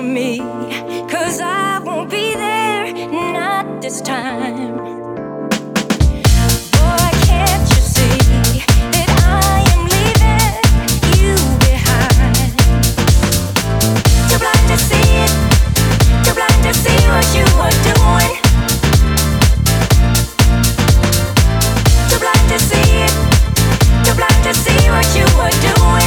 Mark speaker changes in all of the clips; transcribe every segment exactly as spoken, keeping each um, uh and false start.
Speaker 1: me, 'cause I won't be there, not this time. Boy, can't you see that I am leaving you behind? Too blind to see it, too blind to see what you were doing. Too blind to see it, too blind to see what you were doing.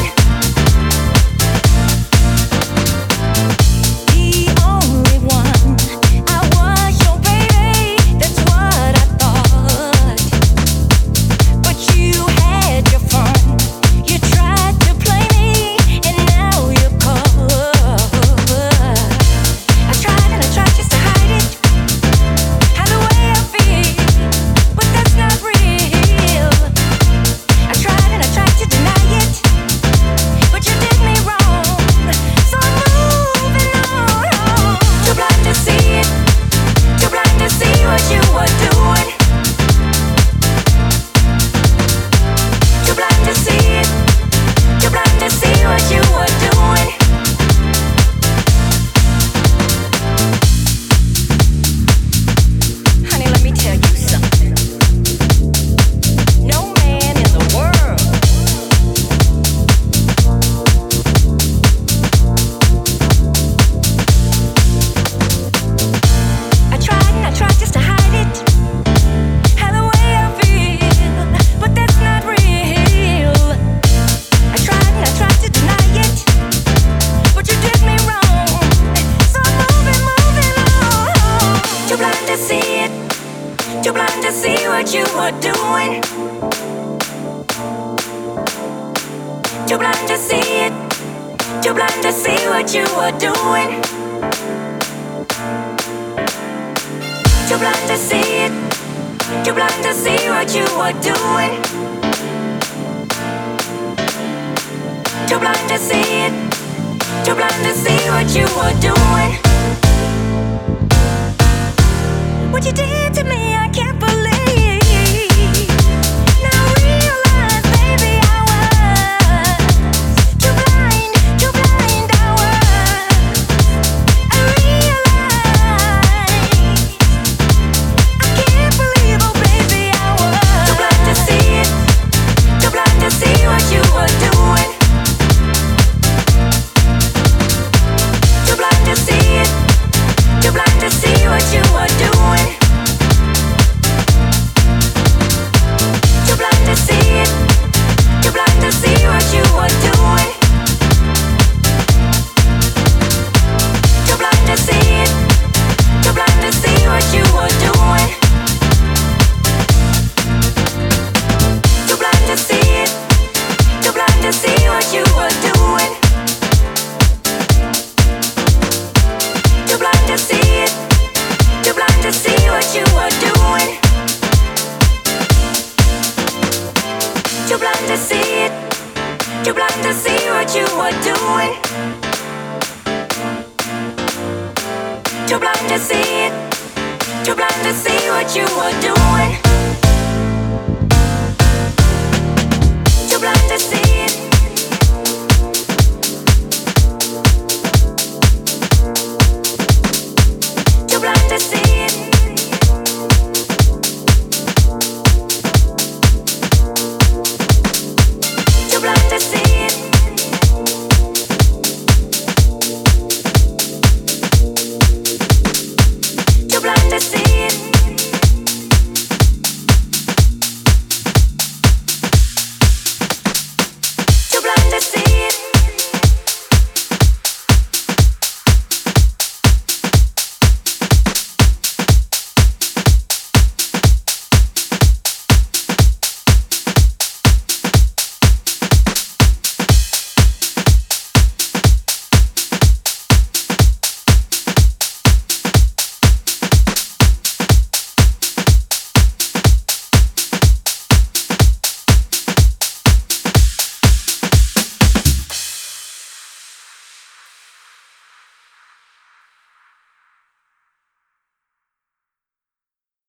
Speaker 1: Too blind to see what you were doing. Too blind to see it. Too blind to see what you were doing. Too blind to see it. Too blind to see what you were doing. Too blind to see it. Too blind to see what you were doing. What you did to me, I can't believe. Now I realize, baby, I was too blind, too blind. I was. I realize I can't believe, oh baby, I was too blind to see it, too blind to see what you were doing. Too blind to see it, too blind to see what you were doing. Too blind to see it, too blind to see what you were doing. Too blind to see it, too blind to see what you were doing. Too blind to see it, too blind to see what you were doing. Too blind to see it, too blind to see what you were doing. Too blind to see it, too blind to see what you were doing. Too blind to see it, too blind to see what you were doing. Too blind to see